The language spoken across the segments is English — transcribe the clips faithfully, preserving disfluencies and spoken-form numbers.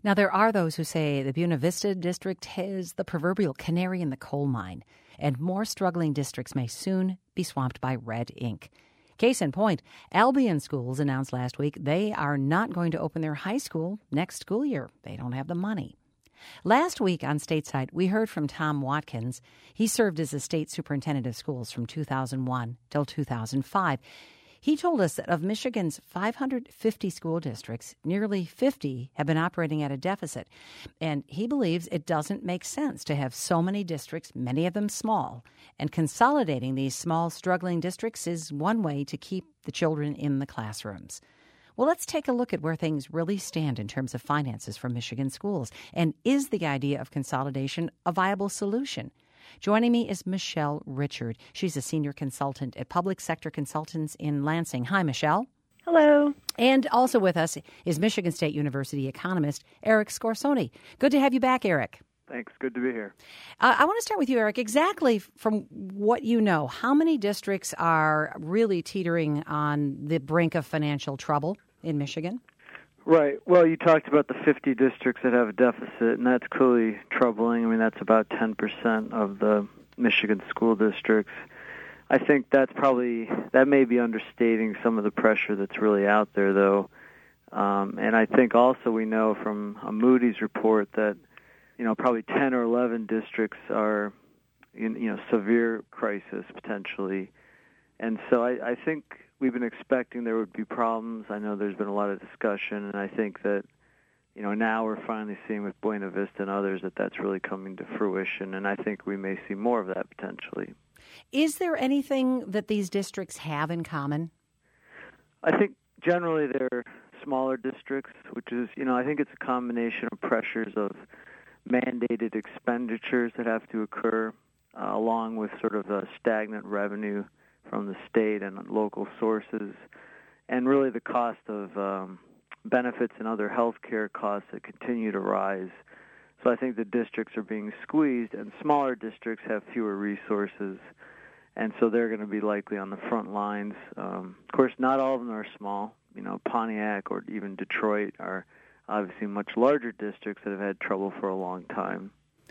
Now, there are those who say the Buena Vista District is the proverbial canary in the coal mine, and more struggling districts may soon be swamped by red ink. Case in point, Albion Schools announced last week they are not going to open their high school next school year. They don't have the money. Last week on Stateside, we heard from Tom Watkins. He served as the state superintendent of schools from two thousand one till two thousand five. He told us that of Michigan's five hundred fifty school districts, nearly fifty have been operating at a deficit. And he believes it doesn't make sense to have so many districts, many of them small. And consolidating these small, struggling districts is one way to keep the children in the classrooms. Well, let's take a look at where things really stand in terms of finances for Michigan schools. And is the idea of consolidation a viable solution? Joining me is Michelle Richard. She's a senior consultant at Public Sector Consultants in Lansing. Hi, Michelle. Hello. And also with us is Michigan State University economist Eric Scorsoni. Good to have you back, Eric. Thanks. Good to be here. Uh, I want to start with you, Eric. Exactly from what you know, how many districts are really teetering on the brink of financial trouble in Michigan? Right. Well, you talked about the fifty districts that have a deficit, and that's clearly troubling. I mean, that's about ten percent of the Michigan school districts. I think that's probably, that may be understating some of the pressure that's really out there, though. Um, and I think also we know from a Moody's report that, you know, probably ten or eleven districts are in, you know, severe crisis potentially. And so I, I think we've been expecting there would be problems. I know there's been a lot of discussion, and I think that, you know, now we're finally seeing with Buena Vista and others that that's really coming to fruition, and I think we may see more of that potentially. Is there anything that these districts have in common? I think generally they're smaller districts, which is, you know, I think it's a combination of pressures of mandated expenditures that have to occur, uh, along with sort of a stagnant revenue from the state and local sources, and really the cost of um, benefits and other health care costs that continue to rise. So I think the districts are being squeezed, and smaller districts have fewer resources, and so they're going to be likely on the front lines. Um, of course, not all of them are small. You know, Pontiac or even Detroit are obviously much larger districts that have had trouble for a long time.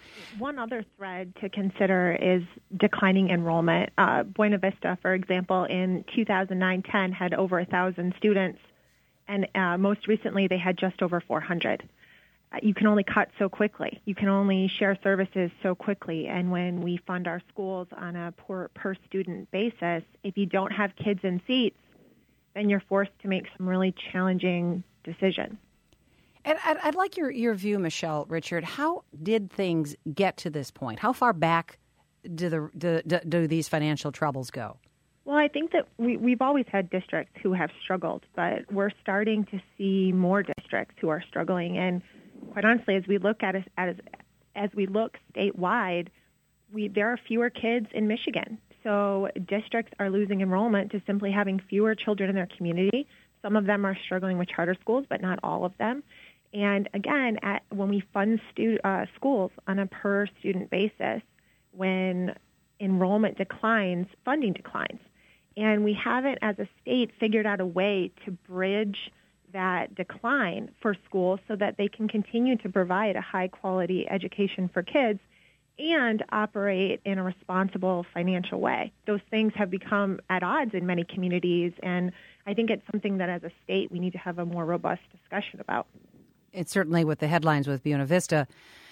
One other thread to consider is declining enrollment. Uh, Buena Vista, for example, in two thousand nine ten had over one thousand students, and uh, most recently they had just over four hundred. Uh, you can only cut so quickly. You can only share services so quickly, and when we fund our schools on a per, per student basis, if you don't have kids in seats, then you're forced to make some really challenging decisions. And I'd, I'd like your, your view, Michelle Richard. How did things get to this point? How far back do the do, do, do these financial troubles go? Well, I think that we, we've always had districts who have struggled, but we're starting to see more districts who are struggling. And quite honestly, as we look at it, as as we look statewide, we there are fewer kids in Michigan. So districts are losing enrollment to simply having fewer children in their community. Some of them are struggling with charter schools, but not all of them. And again, at, when we fund stu- uh, schools on a per-student basis, when enrollment declines, funding declines. And we haven't, as a state, figured out a way to bridge that decline for schools so that they can continue to provide a high-quality education for kids and operate in a responsible financial way. Those things have become at odds in many communities, and I think it's something that as a state we need to have a more robust discussion about. It's certainly with the headlines with Buena Vista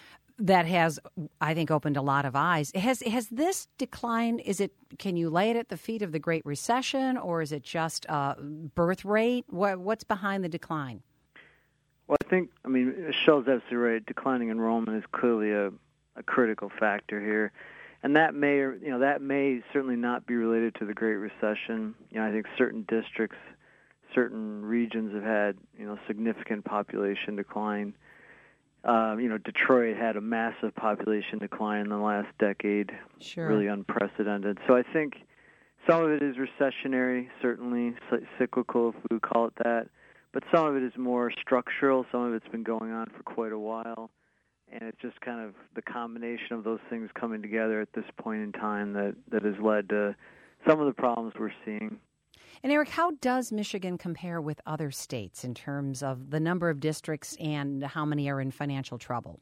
that has, I think, opened a lot of eyes. Has has this decline, is it, can you lay it at the feet of the Great Recession, or is it just uh, birth rate? What, what's behind the decline? Well, I think, I mean, Michelle's absolutely right. Declining enrollment is clearly a, a critical factor here. And that may, you know, that may certainly not be related to the Great Recession. You know, I think certain districts, certain regions have had, you know, significant population decline. Uh, you know, Detroit had a massive population decline in the last decade, sure. Really unprecedented. So I think some of it is recessionary, certainly cyclical, if we would call it that. But some of it is more structural. Some of it's been going on for quite a while. And it's just kind of the combination of those things coming together at this point in time that, that has led to some of the problems we're seeing. And Eric, how does Michigan compare with other states in terms of the number of districts and how many are in financial trouble?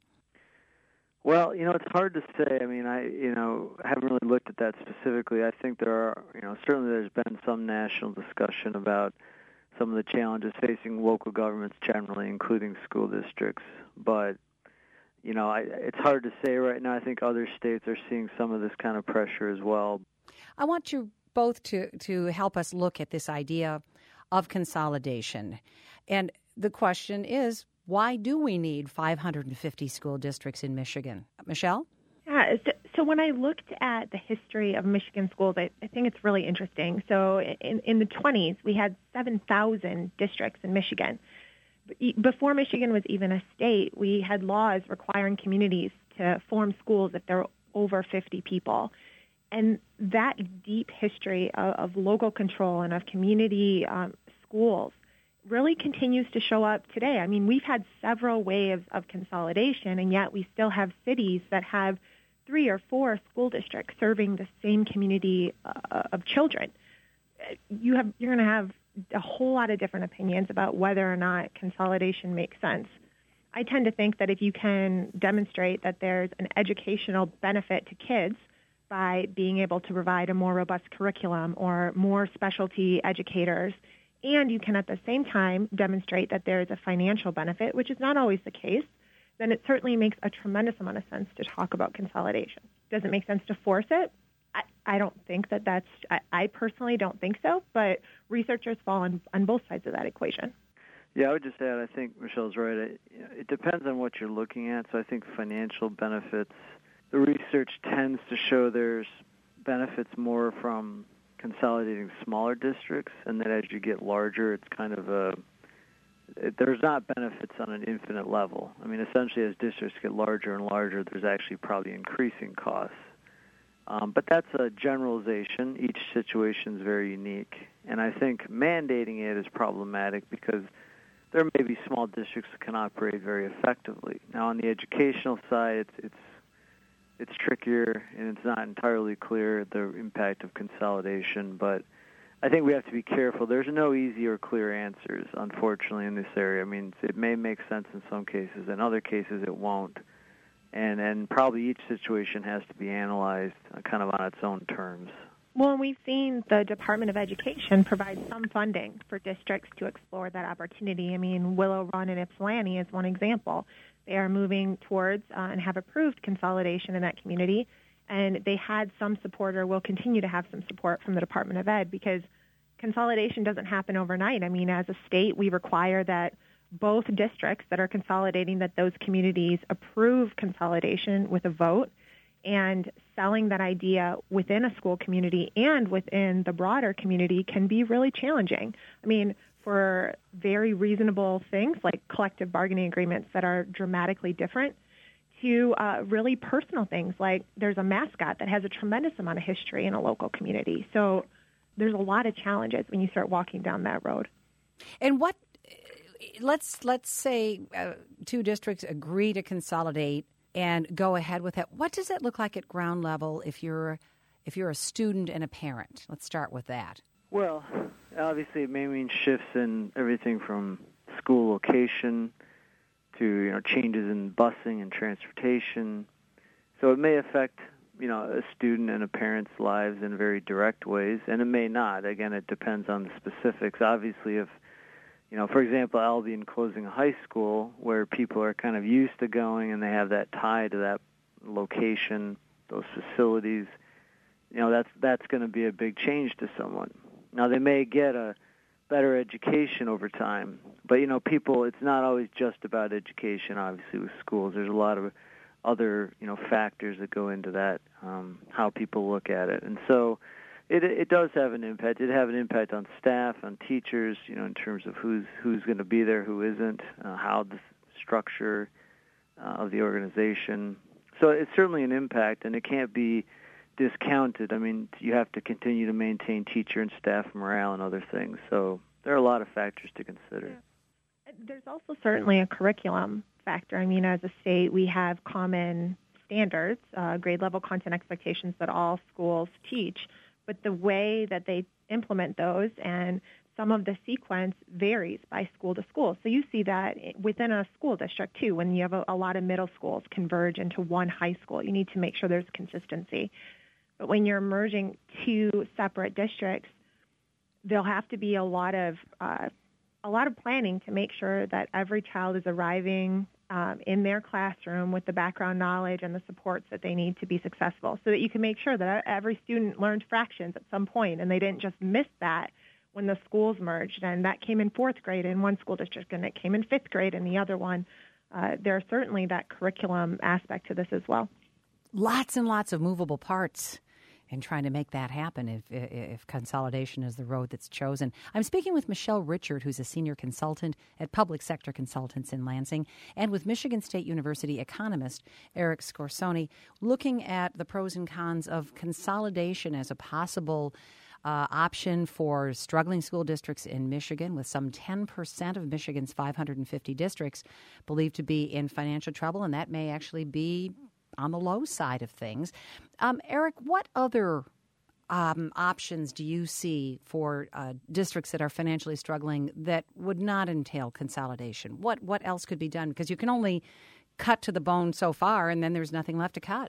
Well, you know, it's hard to say. I mean, I, you know, haven't really looked at that specifically. I think there are, you know, certainly there's been some national discussion about some of the challenges facing local governments generally, including school districts. But, you know, I, it's hard to say right now. I think other states are seeing some of this kind of pressure as well. I want you both to, to help us look at this idea of consolidation. And the question is, why do we need five hundred fifty school districts in Michigan? Michelle? Yeah, so when I looked at the history of Michigan schools, I, I think it's really interesting. So in, in the twenties, we had seven thousand districts in Michigan. Before Michigan was even a state, we had laws requiring communities to form schools if there were over fifty people. And that deep history of, of local control and of community um, schools really continues to show up today. I mean, we've had several waves of consolidation, and yet we still have cities that have three or four school districts serving the same community uh, of children. You have, you're going to have a whole lot of different opinions about whether or not consolidation makes sense. I tend to think that if you can demonstrate that there's an educational benefit to kids by being able to provide a more robust curriculum or more specialty educators, and you can at the same time demonstrate that there is a financial benefit, which is not always the case, then it certainly makes a tremendous amount of sense to talk about consolidation. Does it make sense to force it? I, I don't think that that's, I, I personally don't think so, but researchers fall on, on both sides of that equation. Yeah, I would just add, I think Michelle's right. It, it depends on what you're looking at. So I think financial benefits, the research tends to show there's benefits more from consolidating smaller districts, and then as you get larger, it's kind of a, it, there's not benefits on an infinite level. I mean, essentially, as districts get larger and larger, there's actually probably increasing costs. Um, but that's a generalization. Each situation is very unique, and I think mandating it is problematic because there may be small districts that can operate very effectively. Now, on the educational side, it's, it's It's trickier, and it's not entirely clear the impact of consolidation, but I think we have to be careful. There's no easy or clear answers, unfortunately, in this area. I mean, it may make sense in some cases. In other cases, it won't. And, and probably each situation has to be analyzed kind of on its own terms. Well, we've seen the Department of Education provide some funding for districts to explore that opportunity. I mean, Willow Run and Ypsilanti is one example. They are moving towards uh, and have approved consolidation in that community, and they had some support or will continue to have some support from the Department of Ed because consolidation doesn't happen overnight. I mean, as a state, we require that both districts that are consolidating, that those communities approve consolidation with a vote, and selling that idea within a school community and within the broader community can be really challenging. I mean, for very reasonable things like collective bargaining agreements that are dramatically different to uh, really personal things like there's a mascot that has a tremendous amount of history in a local community. So there's a lot of challenges when you start walking down that road. And what, let's let's say uh, two districts agree to consolidate and go ahead with that. What does it look like at ground level if you're if you're a student and a parent? Let's start with that. Well, obviously it may mean shifts in everything from school location to, you know, changes in busing and transportation. So it may affect, you know, a student and a parent's lives in very direct ways, and it may not. Again, it depends on the specifics. Obviously, if, you know, for example, Albion closing a high school where people are kind of used to going and they have that tie to that location, those facilities, you know, that's that's going to be a big change to someone. Now, they may get a better education over time, but, you know, people, it's not always just about education, obviously, with schools. There's a lot of other, you know, factors that go into that, um, how people look at it. And so it it does have an impact. It have an impact on staff, on teachers, you know, in terms of who's who's going to be there, who isn't, uh, how the structure uh, of the organization. So it's certainly an impact, and it can't be discounted. I mean, you have to continue to maintain teacher and staff morale and other things. So there are a lot of factors to consider. Yeah. There's also certainly a curriculum factor. I mean, as a state, we have common standards, uh, grade level content expectations that all schools teach, but the way that they implement those, and some of the sequence varies by school to school. So you see that within a school district, too, when you have a, a lot of middle schools converge into one high school. You need to make sure there's consistency. But when you're merging two separate districts, there'll have to be a lot of uh, a lot of planning to make sure that every child is arriving um, in their classroom with the background knowledge and the supports that they need to be successful, so that you can make sure that every student learned fractions at some point and they didn't just miss that when the schools merged, and that came in fourth grade in one school district and it came in fifth grade in the other one. Uh, there's certainly that curriculum aspect to this as well. Lots and lots of movable parts in trying to make that happen if, if consolidation is the road that's chosen. I'm speaking with Michelle Richard, who's a senior consultant at Public Sector Consultants in Lansing, and with Michigan State University economist Eric Scorsone, looking at the pros and cons of consolidation as a possible Uh, option for struggling school districts in Michigan, with some ten percent of Michigan's five hundred fifty districts believed to be in financial trouble, and that may actually be on the low side of things. Um, Eric, what other um, options do you see for uh, districts that are financially struggling that would not entail consolidation? What what else could be done? Because you can only cut to the bone so far, and then there's nothing left to cut.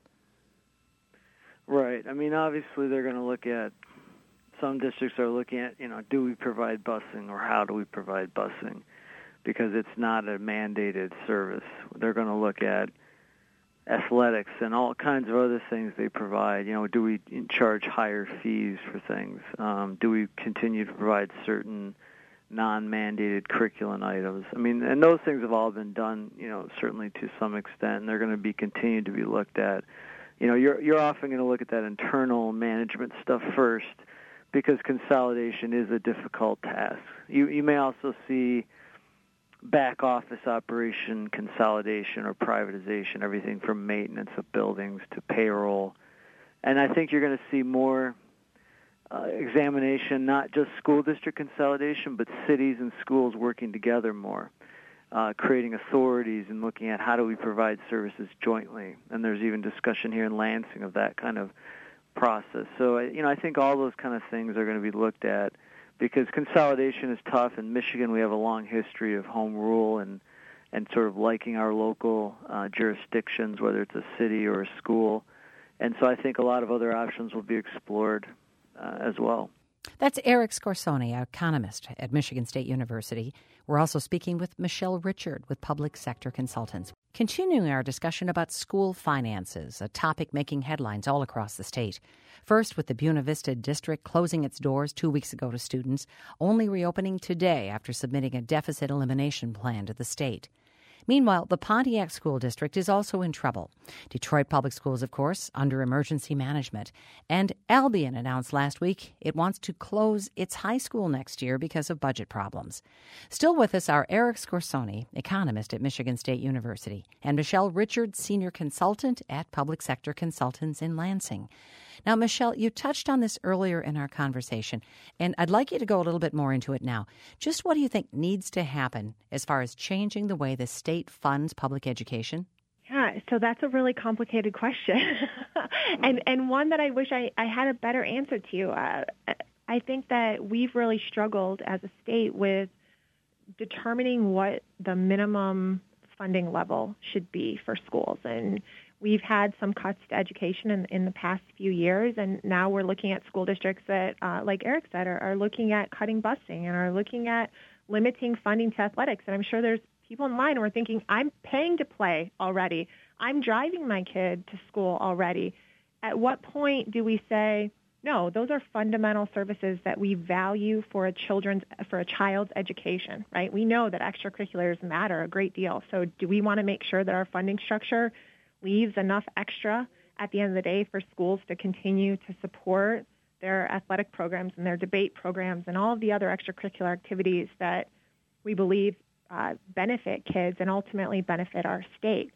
Right. I mean, obviously they're going to look at Some districts are looking at, you know, do we provide busing or how do we provide busing? Because it's not a mandated service. They're going to look at athletics and all kinds of other things they provide. You know, do we charge higher fees for things? Um, do we continue to provide certain non-mandated curriculum items? I mean, and those things have all been done, you know, certainly to some extent, and they're going to be continued to be looked at. You know, you're you're often going to look at that internal management stuff first, because consolidation is a difficult task. You you may also see back office operation consolidation or privatization, everything from maintenance of buildings to payroll. And I think you're going to see more uh, examination, not just school district consolidation, but cities and schools working together more, uh, creating authorities and looking at how do we provide services jointly. And there's even discussion here in Lansing of that kind of process. So, you know, I think all those kind of things are going to be looked at, because consolidation is tough. In Michigan, we have a long history of home rule and, and sort of liking our local uh, jurisdictions, whether it's a city or a school. And so I think a lot of other options will be explored uh, as well. That's Eric Scorsone, economist at Michigan State University. We're also speaking with Michelle Richard with Public Sector Consultants. Continuing our discussion about school finances, a topic making headlines all across the state. First, with the Buena Vista District closing its doors two weeks ago to students, only reopening today after submitting a deficit elimination plan to the state. Meanwhile, the Pontiac School District is also in trouble. Detroit Public Schools, of course, under emergency management. And Albion announced last week it wants to close its high school next year because of budget problems. Still with us are Eric Scorsone, economist at Michigan State University, and Michelle Richard, senior consultant at Public Sector Consultants in Lansing. Now, Michelle, you touched on this earlier in our conversation, and I'd like you to go a little bit more into it now. Just what do you think needs to happen as far as changing the way the state funds public education? Yeah, so that's a really complicated question, and and one that I wish I, I had a better answer to. Uh, I think that we've really struggled as a state with determining what the minimum funding level should be for schools. And we've had some cuts to education in, in the past few years, and now we're looking at school districts that, uh, like Eric said, are, are looking at cutting busing and are looking at limiting funding to athletics. And I'm sure there's people in line who are thinking, I'm paying to play already. I'm driving my kid to school already. At what point do we say, no, those are fundamental services that we value for a children's for a child's education, right? We know that extracurriculars matter a great deal. So do we want to make sure that our funding structure leaves enough extra at the end of the day for schools to continue to support their athletic programs and their debate programs and all of the other extracurricular activities that we believe uh, benefit kids and ultimately benefit our state?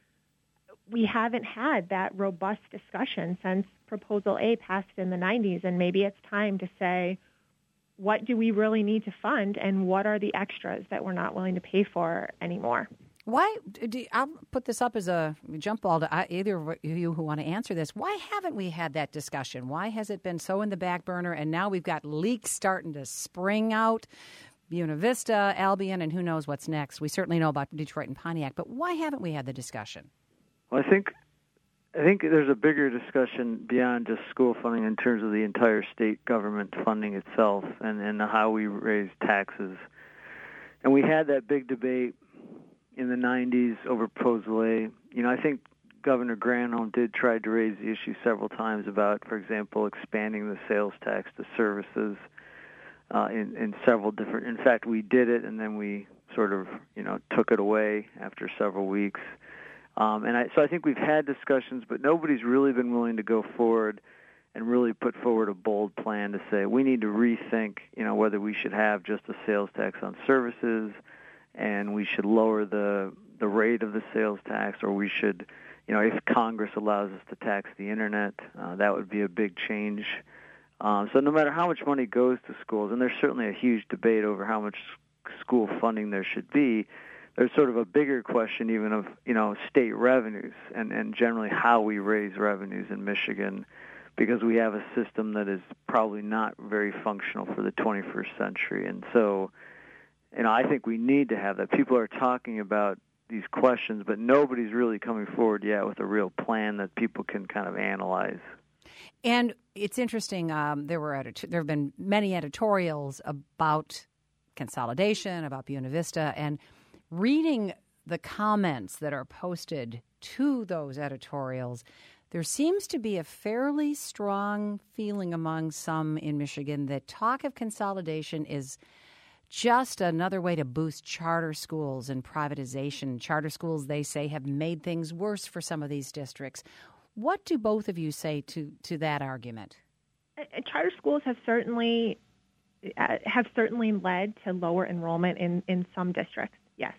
We haven't had that robust discussion since Proposal A passed in the nineties, and maybe it's time to say, what do we really need to fund and what are the extras that we're not willing to pay for anymore? Why? Do, I'll put this up as a jump ball to either of you who want to answer this. Why haven't we had that discussion? Why has it been so in the back burner, and now we've got leaks starting to spring out? Buena Vista, Albion, and who knows what's next. We certainly know about Detroit and Pontiac, but why haven't we had the discussion? Well, I think I think there's a bigger discussion beyond just school funding in terms of the entire state government funding itself and, and how we raise taxes. And we had that big debate in the nineties over Proposal A. You know, I think Governor Granholm did try to raise the issue several times about, for example, expanding the sales tax to services uh, in, in several different. In fact, we did it, and then we sort of, you know, took it away after several weeks. Um, and I, so I think we've had discussions, but nobody's really been willing to go forward and really put forward a bold plan to say we need to rethink, you know, whether we should have just a sales tax on services, and we should lower the the rate of the sales tax, or we should, you know, if Congress allows us to tax the internet, uh, that would be a big change. Um, so no matter how much money goes to schools, and there's certainly a huge debate over how much school funding there should be, there's sort of a bigger question even of, you know, state revenues and, and generally how we raise revenues in Michigan, because we have a system that is probably not very functional for the twenty-first century. And so, you know, I think we need to have that. People are talking about these questions, but nobody's really coming forward yet with a real plan that people can kind of analyze. And it's interesting. Um, there were edit- there have been many editorials about consolidation, about Buena Vista, and reading the comments that are posted to those editorials, there seems to be a fairly strong feeling among some in Michigan that talk of consolidation is just another way to boost charter schools and privatization. Charter schools, they say, have made things worse for some of these districts. What do both of you say to, to that argument? Charter schools have certainly uh, have certainly led to lower enrollment in, in some districts. Yes,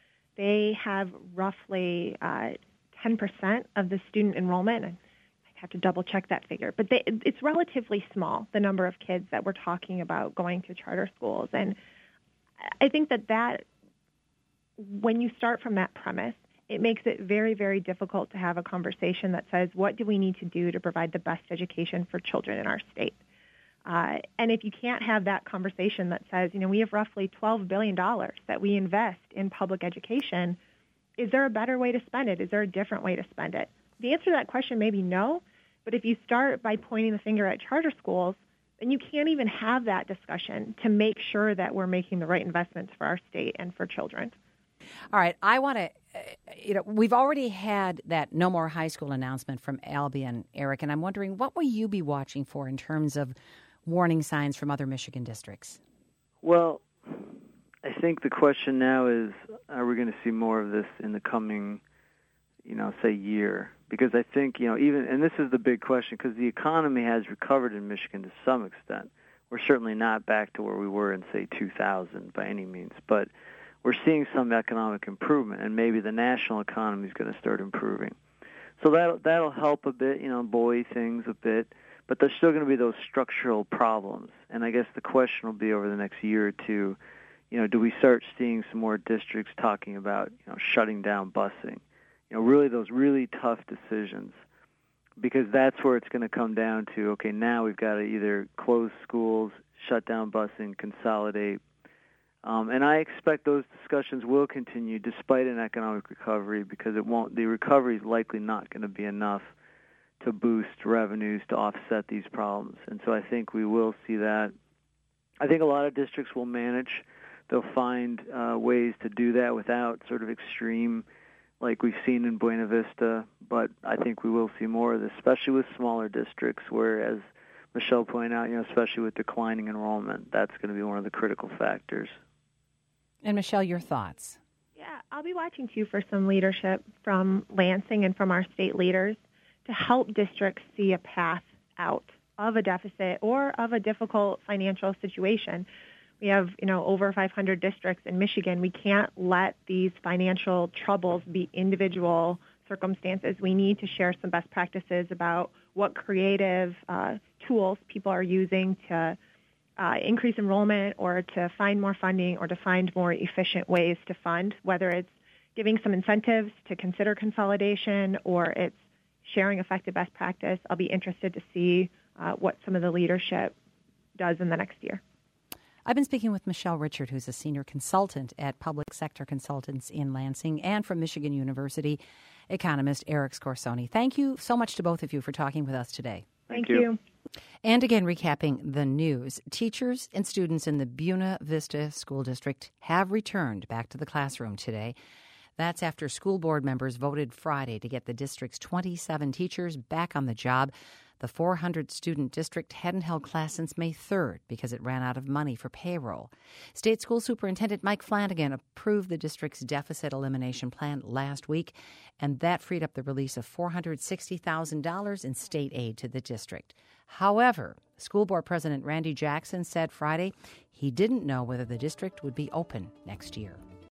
they have roughly uh, ten percent of the student enrollment. I have to double check that figure, but they, it's relatively small, the number of kids that we're talking about going to charter schools. And I think that that when you start from that premise, it makes it very, very difficult to have a conversation that says, what do we need to do to provide the best education for children in our state? Uh, and if you can't have that conversation that says, you know, we have roughly twelve billion dollars that we invest in public education, is there a better way to spend it? Is there a different way to spend it? The answer to that question may be no, but if you start by pointing the finger at charter schools, then you can't even have that discussion to make sure that we're making the right investments for our state and for children. All right, I want to, uh, you know, we've already had that No More High School announcement from Albion, Eric, and I'm wondering, what will you be watching for in terms of warning signs from other Michigan districts? Well, I think the question now is, are we going to see more of this in the coming, you know, say year? Because I think, you know, even, and this is the big question, because the economy has recovered in Michigan to some extent. We're certainly not back to where we were in, say, two thousand by any means, but we're seeing some economic improvement, and maybe the national economy is going to start improving. So that that'll help a bit, you know, buoy things a bit, but there's still going to be those structural problems. And I guess the question will be over the next year or two, you know, do we start seeing some more districts talking about, you know, shutting down busing? You know, really those really tough decisions, because that's where it's going to come down to, okay, now we've got to either close schools, shut down busing, consolidate. Um, and I expect those discussions will continue despite an economic recovery, because it won't. The recovery is likely not going to be enough to boost revenues to offset these problems. And so I think we will see that. I think a lot of districts will manage. They'll find uh, ways to do that without sort of extreme, like we've seen in Buena Vista. But I think we will see more of this, especially with smaller districts, where, as Michelle pointed out, you know, especially with declining enrollment, that's going to be one of the critical factors. And Michelle, your thoughts? Yeah, I'll be watching, too, for some leadership from Lansing and from our state leaders to help districts see a path out of a deficit or of a difficult financial situation. We have, you know, over five hundred districts in Michigan. We can't let these financial troubles be individual circumstances. We need to share some best practices about what creative uh, tools people are using to Uh, increase enrollment or to find more funding or to find more efficient ways to fund, whether it's giving some incentives to consider consolidation, or it's sharing effective best practice. I'll be interested to see uh, what some of the leadership does in the next year. I've been speaking with Michelle Richard, who's a senior consultant at Public Sector Consultants in Lansing, and from Michigan University, economist Eric Scorsoni. Thank you so much to both of you for talking with us today. Thank, Thank you. you. And again, recapping the news. Teachers and students in the Buena Vista School District have returned back to the classroom today. That's after school board members voted Friday to get the district's twenty-seven teachers back on the job. The four hundred student district hadn't held class since May third because it ran out of money for payroll. State School Superintendent Mike Flanagan approved the district's deficit elimination plan last week, and that freed up the release of four hundred sixty thousand dollars in state aid to the district. However, School Board President Randy Jackson said Friday he didn't know whether the district would be open next year.